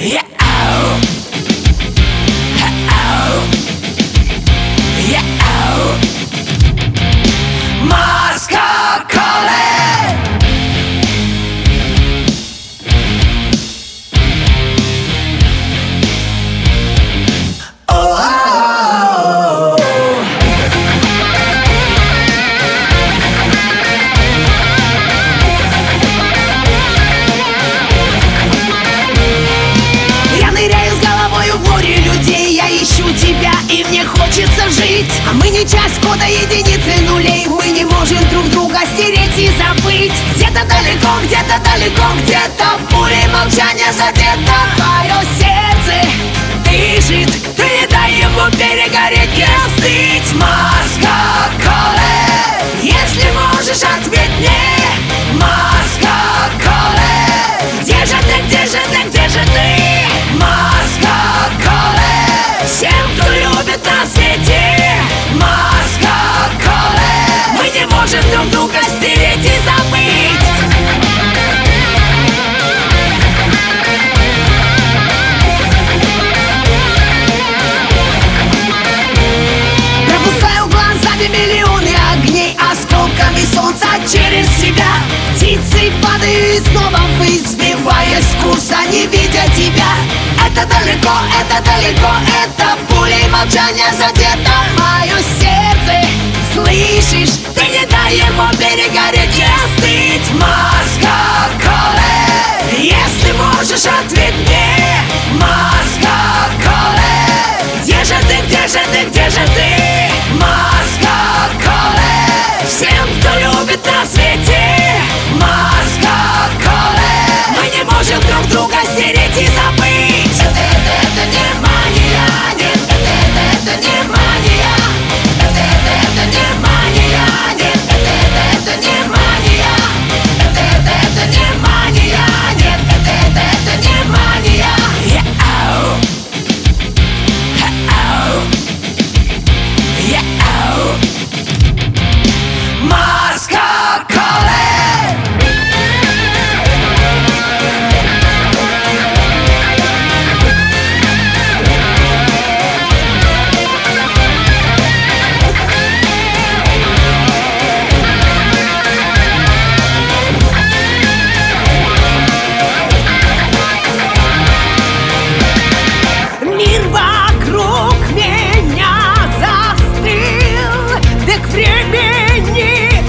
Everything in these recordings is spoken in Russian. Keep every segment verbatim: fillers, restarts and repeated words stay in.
Yeah, oh. Oh. Yeah, oh. Moscow calling. Oh, oh, oh. Я ныряю с головою в море людей, я ищу тебя, и мне хочется жить. А мы не часть кода единицы нулей, мы не можем друг друга стереть и забыть. Где-то далеко, где-то далеко, где-то пулей молчания задето. Твое сердце дышит, ты не дай ему перегореть, не остыть. Москва calling. Если можешь, ответь мне. Москва calling. Где же ты, где же ты, где же ты? Москва calling. Всем, кто любит на свете. Москва calling. Мы не можем друг друга стереть и забыть. Пропускаю глазами миллионы огней, осколками солнца через себя. Птицы падают и снова ввысь, сбиваясь с курса, не видя тебя. Это далеко, это далеко, это пулей молчания задето. Мое сердце, слышишь, ты не дай ему перегореть, не остыть. Москва calling. Если можешь, ответь мне. Москва calling. Где же ты, где же ты, где же ты? Москва calling. Всем, кто любит на свете. Москва calling. Мы не можем друг друга стереть и забыть. Это, это, это не мания, нет, это, это, это не мания. Это, это, это не мания, нет, это, это, это не мания. Это, это, это не мания, нет, это, это, это не мания. Yeah, oh. Oh. Yeah, oh. Москва calling. Мир вокруг меня застыл, век времени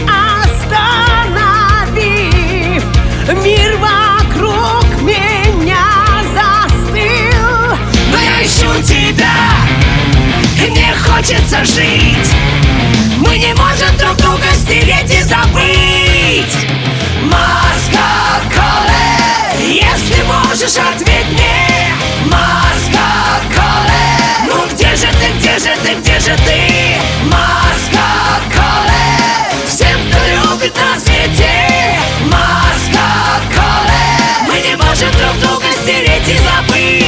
остановив. Мир вокруг меня застыл, но я ищу тебя, и мне хочется жить. Мы не можем друг друга стереть и забыть. Москва calling. Если можешь, ответь мне. Москва calling. Ну где же ты, где же ты, где же ты? Москва calling. Всем, кто любит на свете. Москва calling. Мы не можем друг друга стереть и забыть.